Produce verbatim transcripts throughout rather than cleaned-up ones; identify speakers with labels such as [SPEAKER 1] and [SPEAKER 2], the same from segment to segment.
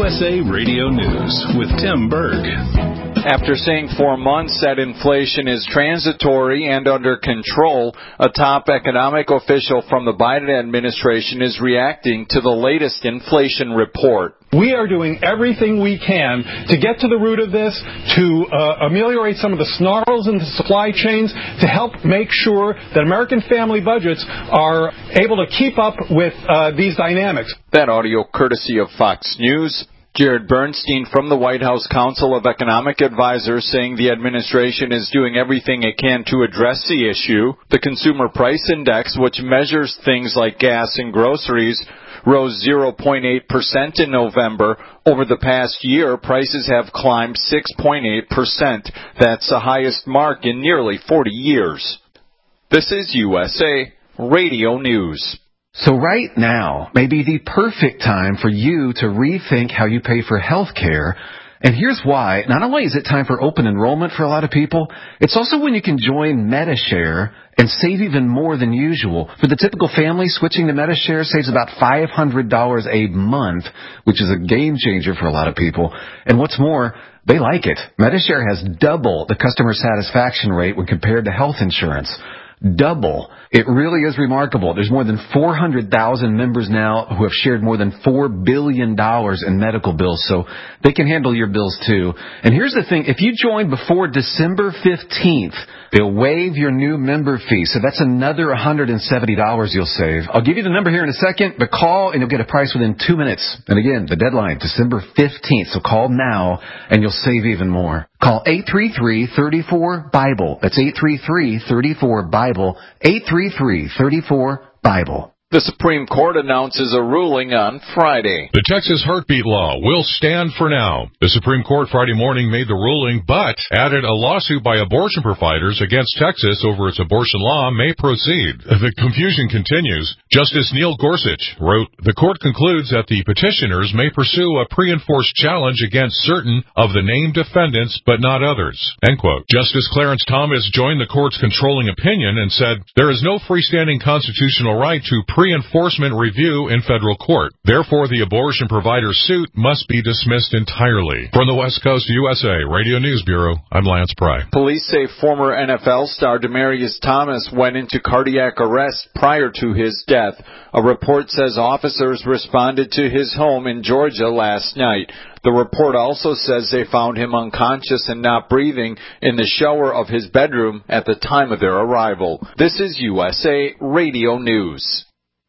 [SPEAKER 1] S A Radio News with Tim Berg.
[SPEAKER 2] After saying for months that inflation is transitory and under control, a top economic official from the Biden administration is reacting to the latest inflation report.
[SPEAKER 3] We are doing everything we can to get to the root of this, to uh, ameliorate some of the snarls in the supply chains, to help make sure that American family budgets are able to keep up with uh, these dynamics.
[SPEAKER 2] That audio courtesy of Fox News. Jared Bernstein from the White House Council of Economic Advisors saying the administration is doing everything it can to address the issue. The Consumer Price Index, which measures things like gas and groceries, rose zero point eight percent in November. Over the past year, prices have climbed six point eight percent. That's the highest mark in nearly forty years. This is U S A Radio News.
[SPEAKER 4] So right now may be the perfect time for you to rethink how you pay for health care. And here's why. Not only is it time for open enrollment for a lot of people, it's also when you can join Medi-Share and save even more than usual. For the typical family, switching to Medi-Share saves about five hundred dollars a month, which is a game changer for a lot of people. And what's more, they like it. Medi-Share has double the customer satisfaction rate when compared to health insurance. Double. It really is remarkable. There's more than four hundred thousand members now who have shared more than four billion dollars in medical bills, so they can handle your bills too. And here's the thing, if you join before December fifteenth, they'll waive your new member fee, so that's another one hundred seventy dollars you'll save. I'll give you the number here in a second, but call and you'll get a price within two minutes. And again, the deadline, December fifteenth, so call now and you'll save even more. Call eight three three, three four, BIBLE. That's eight three three, three four, BIBLE. eight three three, three four, BIBLE.
[SPEAKER 2] The Supreme Court announces a ruling on Friday.
[SPEAKER 5] The Texas heartbeat law will stand for now. The Supreme Court Friday morning made the ruling, but added a lawsuit by abortion providers against Texas over its abortion law may proceed. The confusion continues. Justice Neil Gorsuch wrote, "The court concludes that the petitioners may pursue a pre-enforced challenge against certain of the named defendants, but not others." End quote. Justice Clarence Thomas joined the court's controlling opinion and said, "There is no freestanding constitutional right to pre-enforcement review in federal court. Therefore, the abortion provider suit must be dismissed entirely." From the West Coast U S A Radio News Bureau, I'm Lance Pry.
[SPEAKER 2] Police say former N F L star Demaryius Thomas went into cardiac arrest prior to his death. A report says officers responded to his home in Georgia last night. The report also says they found him unconscious and not breathing in the shower of his bedroom at the time of their arrival. This is U S A Radio News.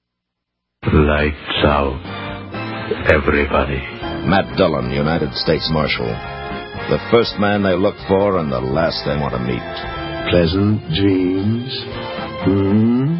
[SPEAKER 6] Lights out, everybody.
[SPEAKER 7] Matt Dillon, United States Marshal. The first man they look for and the last they want to meet.
[SPEAKER 6] Pleasant dreams. Hmm?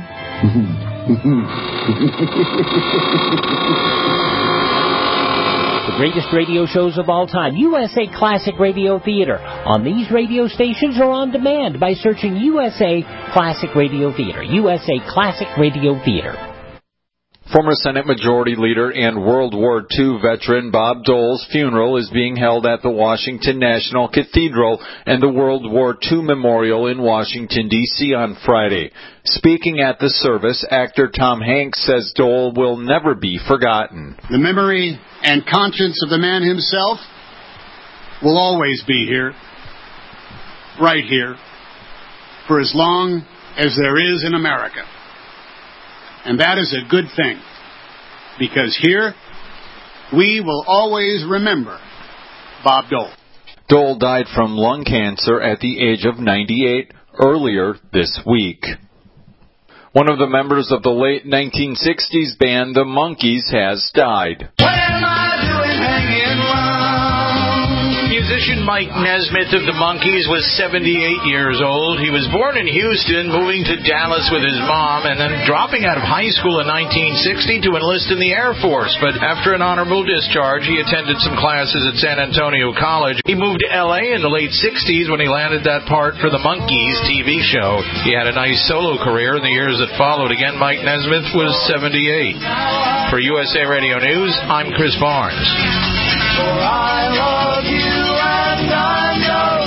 [SPEAKER 8] The greatest radio shows of all time, U S A Classic Radio Theater, on these radio stations or on demand by searching U S A Classic Radio Theater. U S A Classic Radio Theater.
[SPEAKER 2] Former Senate Majority Leader and World War Two veteran Bob Dole's funeral is being held at the Washington National Cathedral and the World War Two Memorial in Washington, D C on Friday. Speaking at the service, actor Tom Hanks says Dole will never be forgotten.
[SPEAKER 9] The memory and conscience of the man himself will always be here, right here, for as long as there is in America. And that is a good thing, because here we will always remember Bob Dole.
[SPEAKER 2] Dole died from lung cancer at the age of ninety-eight earlier this week. One of the members of the late nineteen sixties band The Monkees has died.
[SPEAKER 10] What am I doing hanging around? Musician Mike Nesmith of the Monkees was seventy-eight years old. He was born in Houston, moving to Dallas with his mom, and then dropping out of high school in nineteen sixty to enlist in the Air Force. But after an honorable discharge, he attended some classes at San Antonio College. He moved to L A in the late sixties when he landed that part for the Monkees T V show. He had a nice solo career in the years that followed. Again, Mike Nesmith was seventy-eight. For U S A Radio News, I'm Chris Barnes. For I love you and I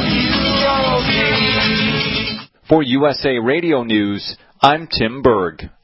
[SPEAKER 10] know you love me.
[SPEAKER 2] For U S A Radio News, I'm Tim Berg.